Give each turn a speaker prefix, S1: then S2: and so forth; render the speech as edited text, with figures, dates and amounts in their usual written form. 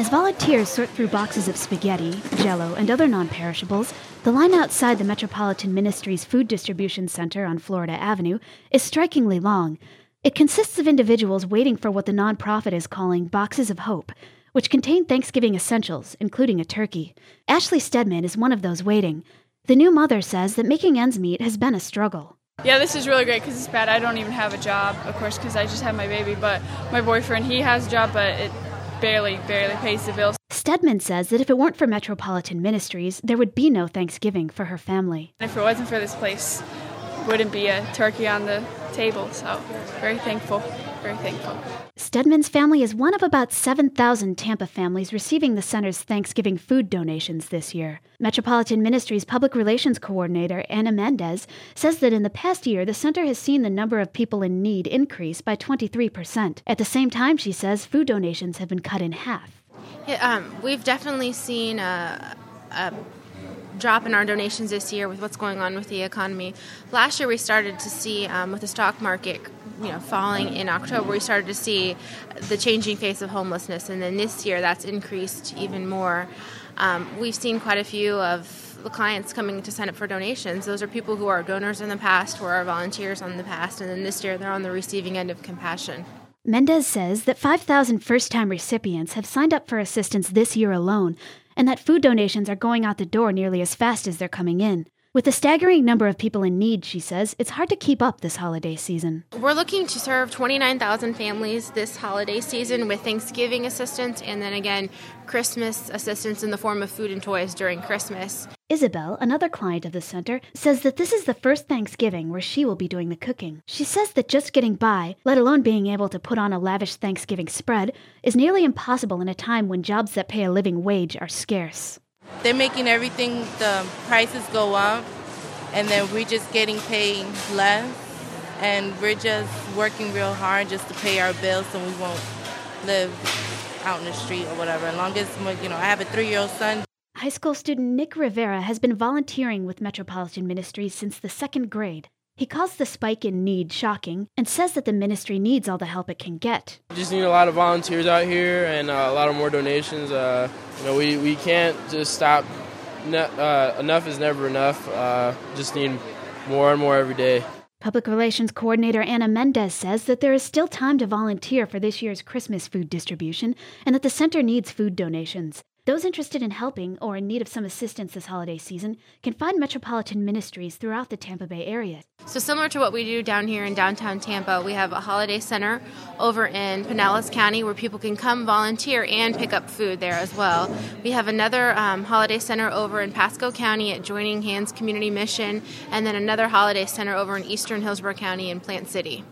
S1: As volunteers sort through boxes of spaghetti, Jell-O, and other non-perishables, the line outside the Metropolitan Ministries Food Distribution Center on Florida Avenue is strikingly long. It consists of individuals waiting for what the nonprofit is calling Boxes of Hope, which contain Thanksgiving essentials, including a turkey. Ashley Stedman is one of those waiting. The new mother says that making ends meet has been a struggle.
S2: Yeah, this is really great because it's bad. I don't even have a job, of course, because I just had my baby. But my boyfriend, he has a job, but it barely pays the bills.
S1: Stedman says that if it weren't for Metropolitan Ministries, there would be no Thanksgiving for her family.
S2: If it wasn't for this place, wouldn't be a turkey on the table. So very thankful, very thankful.
S1: Stedman's family is one of about 7,000 Tampa families receiving the center's Thanksgiving food donations this year. Metropolitan Ministries Public Relations Coordinator Ana Mendez says that in the past year, the center has seen the number of people in need increase by 23%. At the same time, she says, food donations have been cut in half.
S3: Yeah, we've definitely seen a drop in our donations this year with what's going on with the economy. Last year we started to see, with the stock market falling in October, we started to see the changing face of homelessness, and then this year that's increased even more. We've seen quite a few of the clients coming to sign up for donations. Those are people who are donors in the past, who are volunteers in the past, and then this year they're on the receiving end of compassion.
S1: Mendez says that 5,000 first-time recipients have signed up for assistance this year alone, and that food donations are going out the door nearly as fast as they're coming in. With the staggering number of people in need, she says, it's hard to keep up this holiday season.
S3: We're looking to serve 29,000 families this holiday season with Thanksgiving assistance and then again Christmas assistance in the form of food and toys during Christmas.
S1: Isabel, another client of the center, says that this is the first Thanksgiving where she will be doing the cooking. She says that just getting by, let alone being able to put on a lavish Thanksgiving spread, is nearly impossible in a time when jobs that pay a living wage are scarce.
S4: They're making everything, the prices go up, and then we're just getting paid less, and we're just working real hard just to pay our bills so we won't live out in the street or whatever. As long as, I have a 3-year-old son.
S1: High school student Nick Rivera has been volunteering with Metropolitan Ministries since the 2nd grade. He calls the spike in need shocking and says that the ministry needs all the help it can get.
S5: We just need a lot of volunteers out here and a lot of more donations. We can't just stop. Enough is never enough. Just need more and more every day.
S1: Public Relations Coordinator Ana Mendez says that there is still time to volunteer for this year's Christmas food distribution and that the center needs food donations. Those interested in helping or in need of some assistance this holiday season can find Metropolitan Ministries throughout the Tampa Bay area.
S3: So similar to what we do down here in downtown Tampa, we have a holiday center over in Pinellas County where people can come volunteer and pick up food there as well. We have another holiday center over in Pasco County at Joining Hands Community Mission, and then another holiday center over in Eastern Hillsborough County in Plant City.